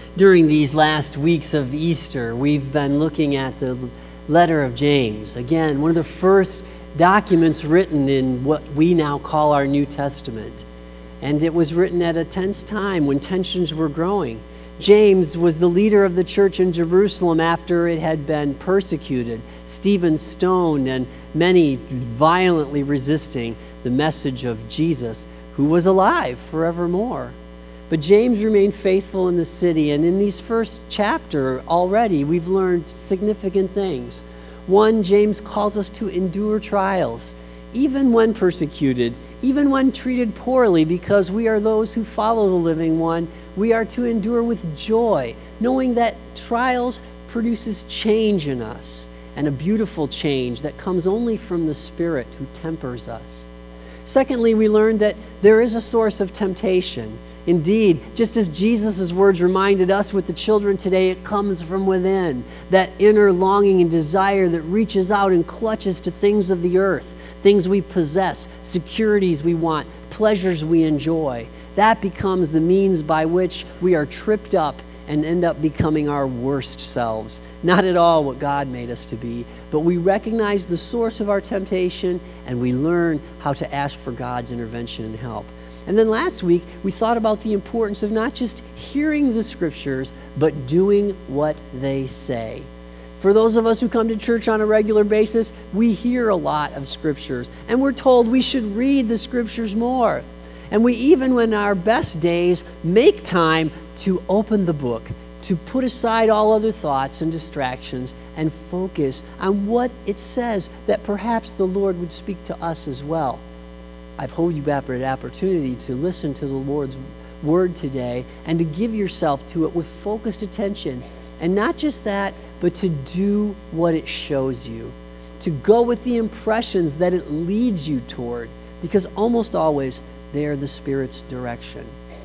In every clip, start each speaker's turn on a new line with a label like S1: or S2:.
S1: During these last weeks of Easter, we've been looking at the letter of James. Again, one of the first documents written in what we now call our New Testament. And it was written at a tense time when tensions were growing. James was the leader of the church in Jerusalem after it had been persecuted, Stephen stoned, and many violently resisting the message of Jesus, who was alive forevermore. But James remained faithful in the city, and in these first chapter already, we've learned significant things. One, James calls us to endure trials, even when persecuted, even when treated poorly, because we are those who follow the living one. We are to endure with joy, knowing that trials produces change in us, and a beautiful change that comes only from the Spirit who tempers us. Secondly, we learned that there is a source of temptation. Indeed, just as Jesus' words reminded us with the children today, it comes from within, that inner longing and desire that reaches out and clutches to things of the earth, things we possess, securities we want, pleasures we enjoy. That becomes the means by which we are tripped up and end up becoming our worst selves. Not at all what God made us to be, but we recognize the source of our temptation and we learn how to ask for God's intervention and help. And then last week, we thought about the importance of not just hearing the scriptures, but doing what they say. For those of us who come to church on a regular basis, we hear a lot of scriptures, and we're told we should read the scriptures more. And we even, on our best days, make time to open the book, to put aside all other thoughts and distractions and focus on what it says, that perhaps the Lord would speak to us as well. I've hoped you have an opportunity to listen to the Lord's word today and to give yourself to it with focused attention. And not just that, but to do what it shows you, to go with the impressions that it leads you toward, because almost always they are the Spirit's direction.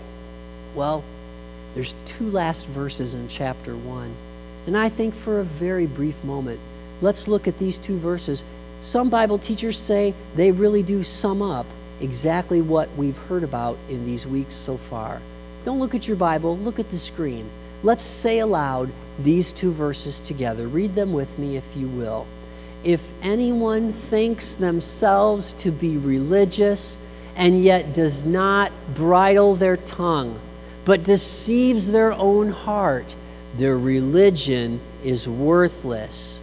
S1: Well, there's two last verses in chapter 1, and I think for a very brief moment, let's look at these two verses. Some Bible teachers say they really do sum up exactly what we've heard about in these weeks so far. Don't look at your Bible, look at the screen. Let's say aloud these two verses together. Read them with me if you will. If anyone thinks themselves to be religious and yet does not bridle their tongue, but deceives their own heart, their religion is worthless.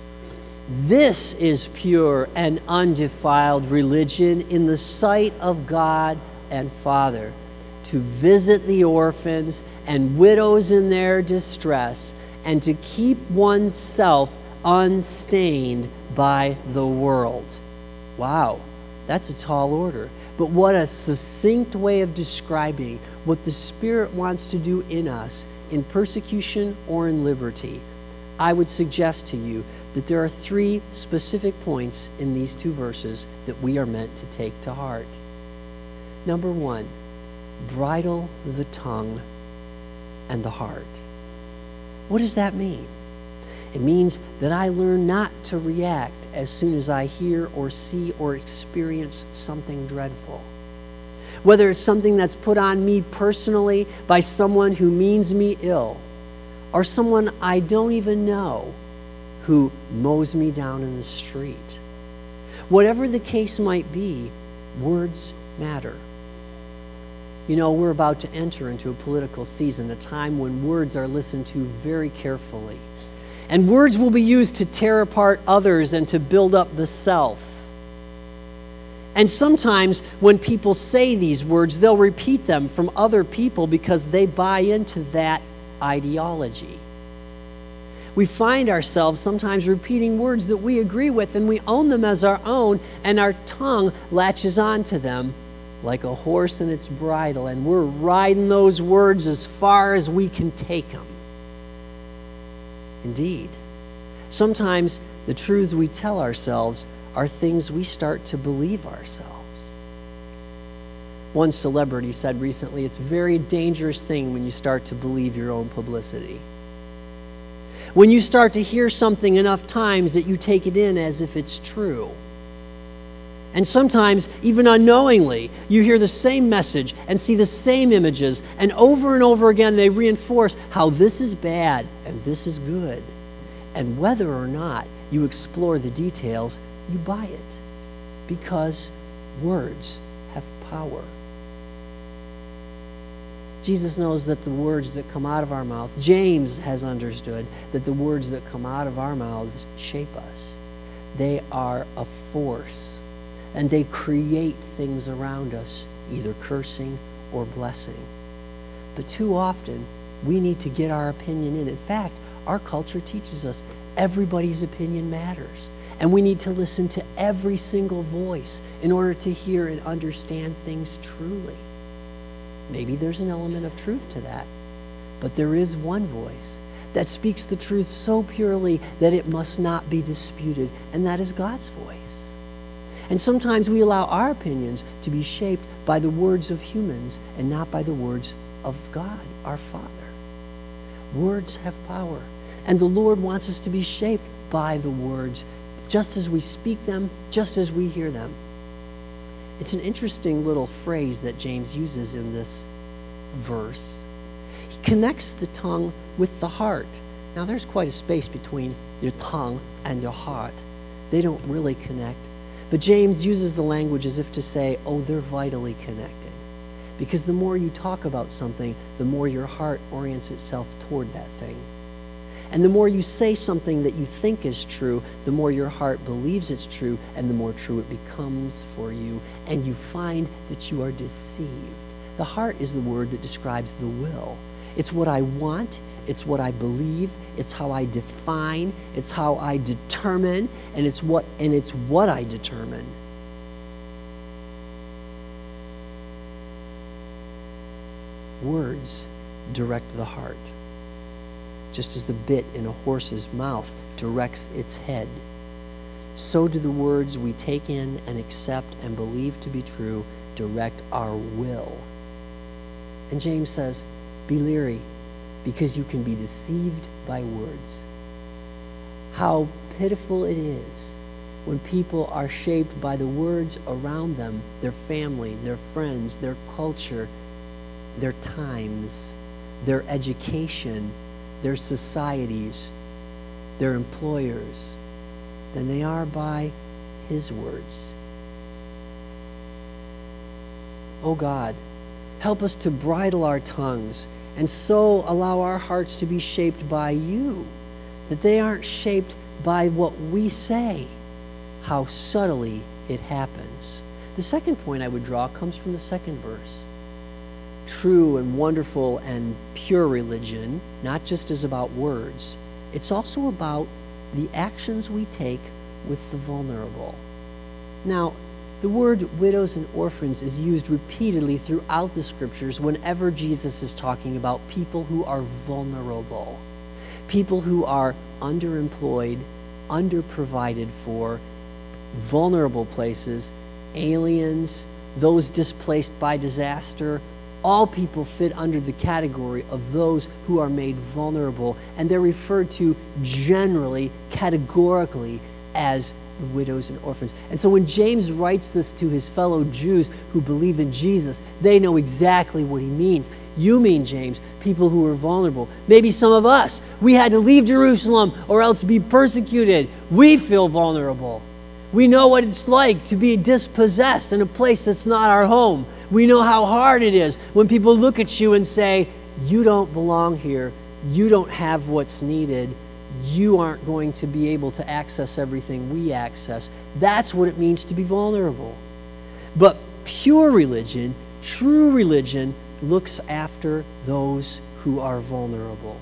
S1: This is pure and undefiled religion in the sight of God and Father, to visit the orphans and widows in their distress, and to keep oneself unstained by the world. Wow, that's a tall order. But what a succinct way of describing what the Spirit wants to do in us in persecution or in liberty. I would suggest to you that there are three specific points in these two verses that we are meant to take to heart. Number one, bridle the tongue and the heart. What does that mean? It means that I learn not to react as soon as I hear or see or experience something dreadful. Whether it's something that's put on me personally by someone who means me ill, or someone I don't even know who mows me down in the street. Whatever the case might be, words matter. You know, we're about to enter into a political season, a time when words are listened to very carefully. And words will be used to tear apart others and to build up the self. And sometimes when people say these words, they'll repeat them from other people because they buy into that ideology. We find ourselves sometimes repeating words that we agree with and we own them as our own, and our tongue latches onto them like a horse in its bridle, and we're riding those words as far as we can take them. Indeed, sometimes the truths we tell ourselves are things we start to believe ourselves. One celebrity said recently, it's a very dangerous thing when you start to believe your own publicity. When you start to hear something enough times that you take it in as if it's true. And sometimes, even unknowingly, you hear the same message and see the same images, and over again they reinforce how this is bad and this is good. And whether or not you explore the details, you buy it, because words have power. Jesus knows that the words that come out of our mouth, James has understood that the words that come out of our mouths shape us. They are a force, and they create things around us, either cursing or blessing. But too often, we need to get our opinion in. In fact, our culture teaches us everybody's opinion matters, and we need to listen to every single voice in order to hear and understand things truly. Maybe there's an element of truth to that, but there is one voice that speaks the truth so purely that it must not be disputed, and that is God's voice. And sometimes we allow our opinions to be shaped by the words of humans and not by the words of God, our Father. Words have power, and the Lord wants us to be shaped by the words, just as we speak them, just as we hear them. It's an interesting little phrase that James uses in this verse. He connects the tongue with the heart. Now, there's quite a space between your tongue and your heart. They don't really connect. But James uses the language as if to say, oh, they're vitally connected. Because the more you talk about something, the more your heart orients itself toward that thing. And the more you say something that you think is true, the more your heart believes it's true, and the more true it becomes for you. And you find that you are deceived. The heart is the word that describes the will. It's what I want, it's what I believe, it's how I define, it's how I determine, and it's what I determine. Words direct the heart, just as the bit in a horse's mouth directs its head. So do the words we take in and accept and believe to be true direct our will. And James says, be leery, because you can be deceived by words. How pitiful it is when people are shaped by the words around them, their family, their friends, their culture, their times, their education, their societies, their employers, than they are by his words. Oh God, help us to bridle our tongues and so allow our hearts to be shaped by you, that they aren't shaped by what we say, how subtly it happens. The second point I would draw comes from the second verse. True and wonderful and pure religion, not just is about words, it's also about the actions we take with the vulnerable. Now, the word widows and orphans is used repeatedly throughout the scriptures whenever Jesus is talking about people who are vulnerable, people who are underemployed, underprovided for, vulnerable places, aliens, those displaced by disaster. All people fit under the category of those who are made vulnerable, and they're referred to generally, categorically, as widows and orphans. And so when James writes this to his fellow Jews who believe in Jesus, they know exactly what he means. You mean, James, people who are vulnerable. Maybe some of us, we had to leave Jerusalem or else be persecuted. We feel vulnerable. We know what it's like to be dispossessed in a place that's not our home. We know how hard it is when people look at you and say, you don't belong here. You don't have what's needed. You aren't going to be able to access everything we access. That's what it means to be vulnerable. But pure religion, true religion, looks after those who are vulnerable.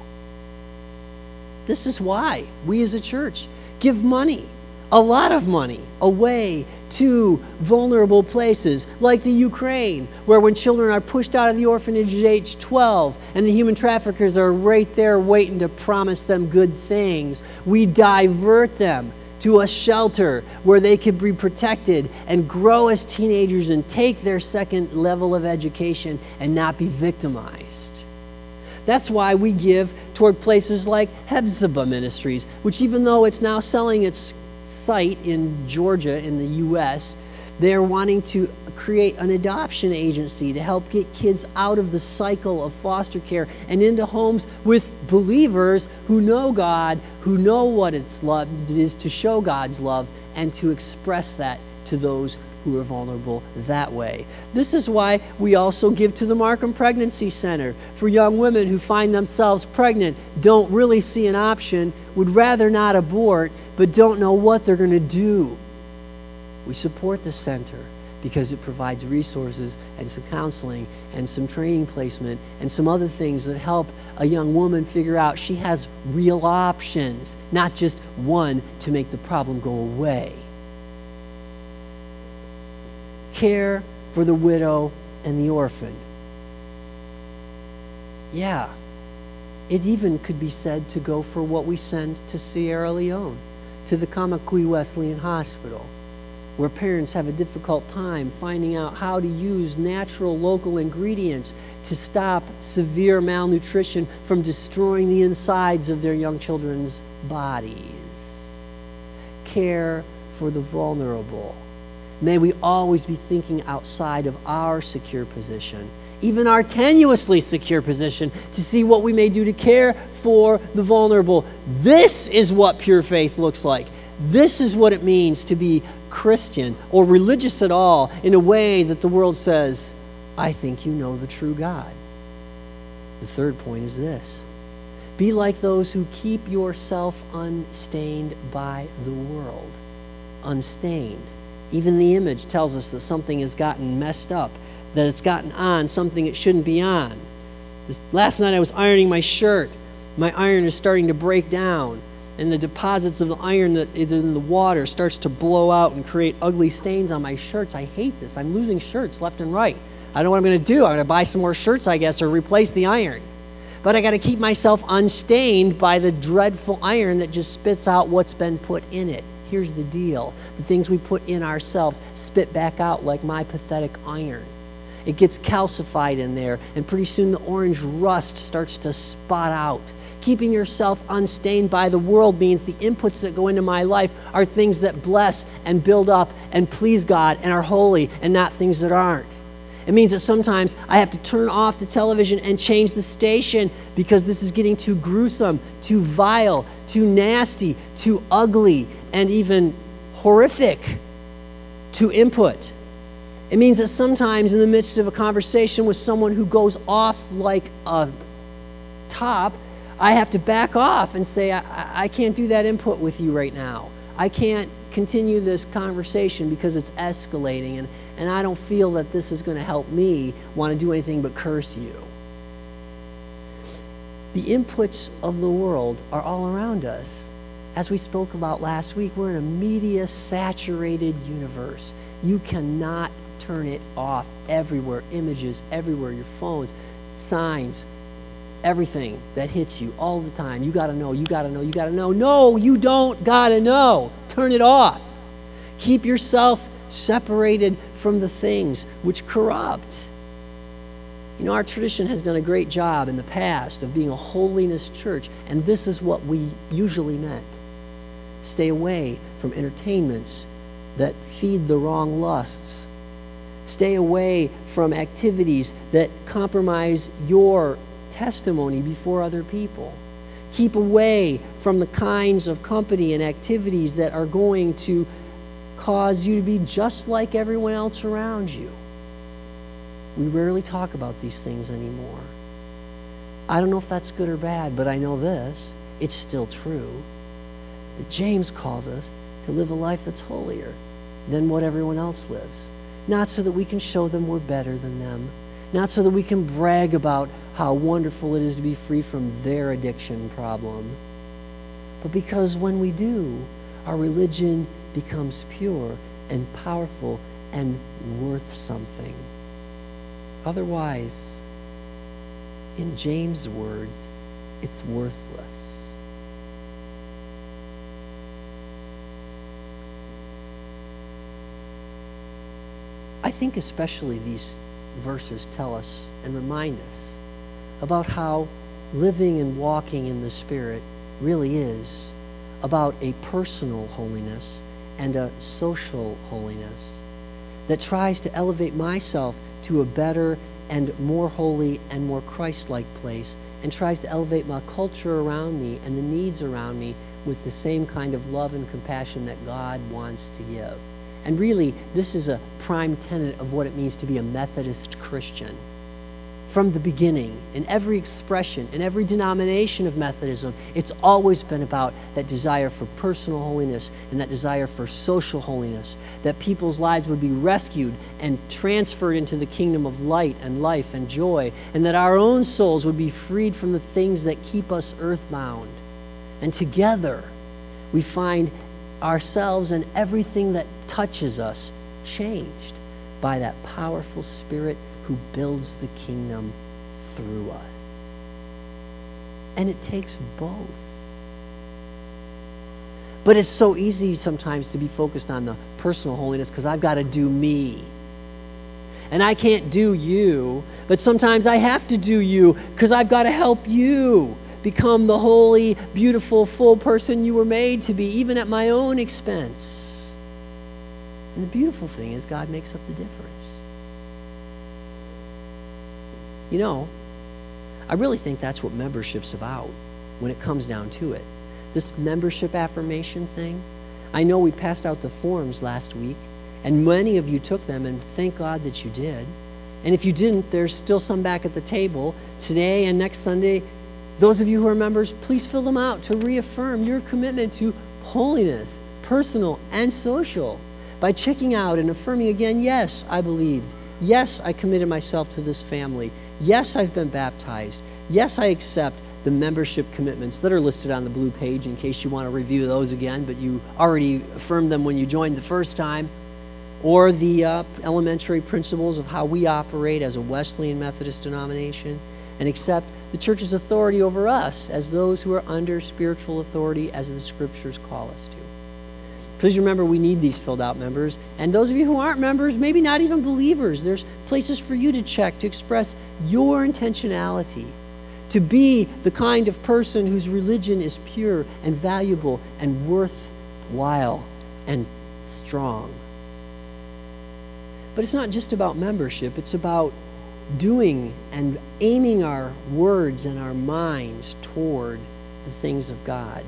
S1: This is why we as a church give money, a lot of money, away to vulnerable places like the Ukraine, where when children are pushed out of the orphanage at age 12 and the human traffickers are right there waiting to promise them good things, we divert them to a shelter where they can be protected and grow as teenagers and take their second level of education and not be victimized. That's why we give toward places like Hephzibah Ministries, which even though it's now selling its site in Georgia in the U.S., They're wanting to create an adoption agency to help get kids out of the cycle of foster care and into homes with believers who know God, who know what it is to show God's love and to express that to those who are vulnerable that way. This is why we also give to the Markham Pregnancy Center for young women who find themselves pregnant, don't really see an option, would rather not abort, but don't know what they're going to do. We support the center because it provides resources and some counseling and some training placement and some other things that help a young woman figure out she has real options, not just one to make the problem go away. Care for the widow and the orphan. Yeah, it even could be said to go for what we send to Sierra Leone, to the Kamakui Wesleyan Hospital, where parents have a difficult time finding out how to use natural local ingredients to stop severe malnutrition from destroying the insides of their young children's bodies. Care for the vulnerable. May we always be thinking outside of our secure position, even our tenuously secure position, to see what we may do to care for the vulnerable. This is what pure faith looks like. This is what it means to be Christian or religious at all in a way that the world says, I think you know the true God. The third point is this. Be like those who keep yourself unstained by the world. Unstained. Even the image tells us that something has gotten messed up, that it's gotten on something it shouldn't be on. Last night I was ironing my shirt. My iron is starting to break down, and the deposits of the iron that is in the water starts to blow out and create ugly stains on my shirts. I hate this. I'm losing shirts left and right. I don't know what I'm going to do. I'm going to buy some more shirts, I guess, or replace the iron. But I got to keep myself unstained by the dreadful iron that just spits out what's been put in it. Here's the deal. The things we put in ourselves spit back out like my pathetic iron. It gets calcified in there, and pretty soon the orange rust starts to spot out. Keeping yourself unstained by the world means the inputs that go into my life are things that bless and build up and please God and are holy, and not things that aren't. It means that sometimes I have to turn off the television and change the station because this is getting too gruesome, too vile, too nasty, too ugly, and even horrific to input. It means that sometimes in the midst of a conversation with someone who goes off like a top, I have to back off and say, I can't do that input with you right now. I can't continue this conversation because it's escalating, and I don't feel that this is going to help me want to do anything but curse you. The inputs of the world are all around us. As we spoke about last week, we're in a media-saturated universe. You cannot turn it off. Everywhere, images everywhere, your phones, signs, everything that hits you all the time. You got to know, you got to know, you got to know. No, you don't got to know. Turn it off. Keep yourself separated from the things which corrupt. You know, our tradition has done a great job in the past of being a holiness church, and this is what we usually meant. Stay away from entertainments that feed the wrong lusts. Stay away from activities that compromise your testimony before other people. Keep away from the kinds of company and activities that are going to cause you to be just like everyone else around you. We rarely talk about these things anymore. I don't know if that's good or bad, but I know this. It's still true. That James calls us to live a life that's holier than what everyone else lives. Not so that we can show them we're better than them. Not so that we can brag about how wonderful it is to be free from their addiction problem. But because when we do, our religion becomes pure and powerful and worth something. Otherwise, in James' words, it's worthless. I think especially these verses tell us and remind us about how living and walking in the Spirit really is about a personal holiness and a social holiness. that tries to elevate myself to a better and more holy and more Christ-like place, and tries to elevate my culture around me and the needs around me with the same kind of love and compassion that God wants to give. And really, this is a prime tenet of what it means to be a Methodist Christian. From the beginning, in every expression, in every denomination of Methodism, it's always been about that desire for personal holiness and that desire for social holiness, that people's lives would be rescued and transferred into the kingdom of light and life and joy, and that our own souls would be freed from the things that keep us earthbound. And together, we find ourselves and everything that touches us changed by that powerful Spirit who builds the kingdom through us. And it takes both. But it's so easy sometimes to be focused on the personal holiness because I've got to do me. And I can't do you, but sometimes I have to do you because I've got to help you become the holy, beautiful, full person you were made to be, even at my own expense. And the beautiful thing is God makes up the difference. You know, I really think that's what membership's about when it comes down to it. This membership affirmation thing, I know we passed out the forms last week, and many of you took them, and thank God that you did. And if you didn't, there's still some back at the table today and next Sunday. Those of you who are members, please fill them out to reaffirm your commitment to holiness, personal and social, by checking out and affirming again, yes, I believed. Yes, I committed myself to this family. Yes, I've been baptized. Yes, I accept the membership commitments that are listed on the blue page in case you want to review those again, but you already affirmed them when you joined the first time. Or the elementary principles of how we operate as a Wesleyan Methodist denomination, and accept the church's authority over us as those who are under spiritual authority as the scriptures call us to. Please remember, we need these filled out members. And those of you who aren't members, maybe not even believers, there's places for you to check to express your intentionality, to be the kind of person whose religion is pure and valuable and worthwhile and strong. But it's not just about membership, it's about doing and aiming our words and our minds toward the things of God.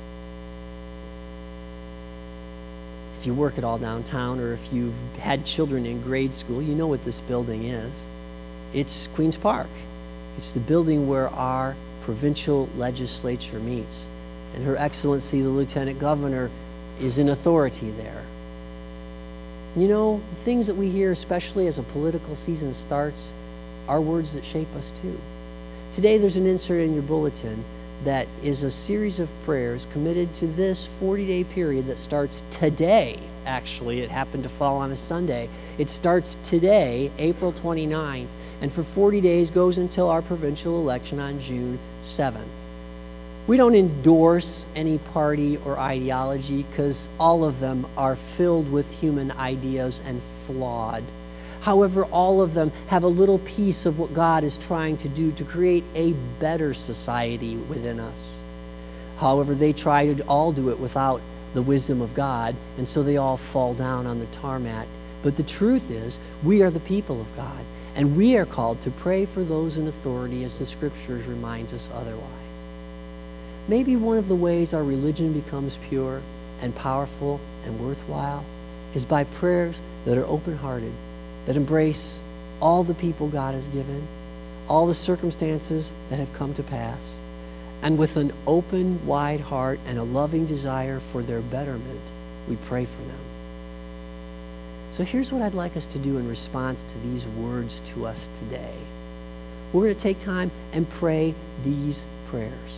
S1: If you work at all downtown, or if you've had children in grade school, you know what this building is. It's Queen's Park. It's the building where our provincial legislature meets. And Her Excellency, the Lieutenant Governor, is in authority there. You know, the things that we hear, especially as a political season starts, are words that shape us too. Today there's an insert in your bulletin that is a series of prayers committed to this 40-day period that starts today. Actually, it happened to fall on a Sunday. It starts today, April 29th, and for 40 days goes until our provincial election on June 7th. We don't endorse any party or ideology because all of them are filled with human ideas and flawed. However, all of them have a little piece of what God is trying to do to create a better society within us. However, they try to all do it without the wisdom of God, and so they all fall down on the tarmac. But the truth is, we are the people of God, and we are called to pray for those in authority as the Scriptures reminds us otherwise. Maybe one of the ways our religion becomes pure and powerful and worthwhile is by prayers that are open-hearted, that embrace all the people God has given, all the circumstances that have come to pass, and with an open, wide heart and a loving desire for their betterment, we pray for them. So here's what I'd like us to do in response to these words to us today. We're going to take time and pray these prayers.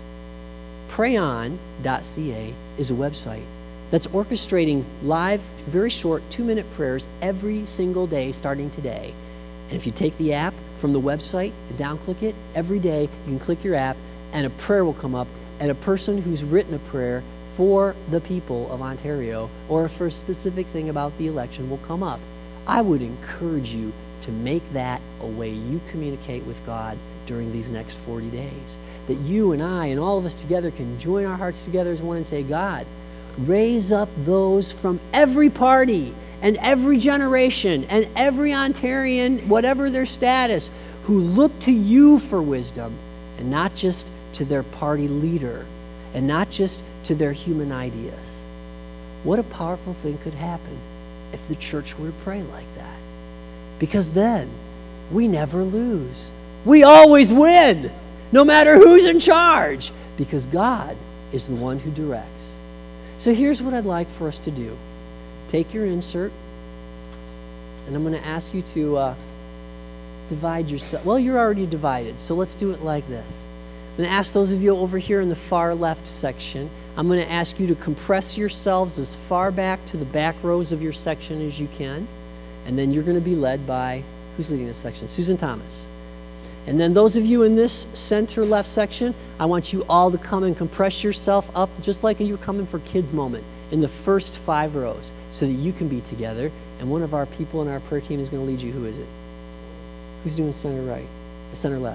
S1: Prayon.ca is a website that's orchestrating live, very short 2-minute prayers every single day starting today. And if you take the app from the website and down-click it, every day you can click your app and a prayer will come up, and a person who's written a prayer for the people of Ontario or for a specific thing about the election will come up. I would encourage you to make that a way you communicate with God during these next 40 days. That you and I and all of us together can join our hearts together as one and say, God, raise up those from every party and every generation and every Ontarian, whatever their status, who look to you for wisdom, and not just to their party leader, and not just to their human ideas. What a powerful thing could happen if the church were to pray like that. Because then we never lose. We always win, no matter who's in charge, because God is the one who directs. So here's what I'd like for us to do. Take your insert, and I'm going to ask you to divide yourself. Well, you're already divided, so let's do it like this. I'm going to ask those of you over here in the far left section, I'm going to ask you to compress yourselves as far back to the back rows of your section as you can, and then you're going to be led by, who's leading this section? Susan Thomas. And then those of you in this center left section, I want you all to come and compress yourself up just like you're coming for kids' moment in the first 5 rows so that you can be together. And one of our people in our prayer team is going to lead you. Who is it? Who's doing center right? Center left?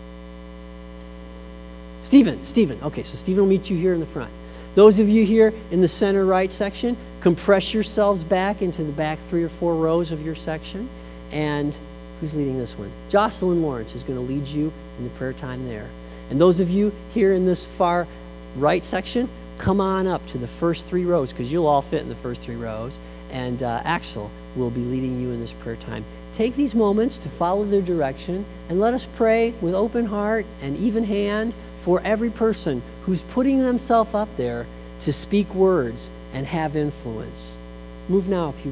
S1: Stephen. Okay, so Stephen will meet you here in the front. Those of you here in the center right section, compress yourselves back into the back 3 or 4 rows of your section. And who's leading this one? Jocelyn Lawrence is going to lead you in the prayer time there. And those of you here in this far right section, come on up to the first 3 rows because you'll all fit in the first 3 rows. And Axel will be leading you in this prayer time. Take these moments to follow their direction and let us pray with open heart and even hand for every person who's putting themselves up there to speak words and have influence. Move now if you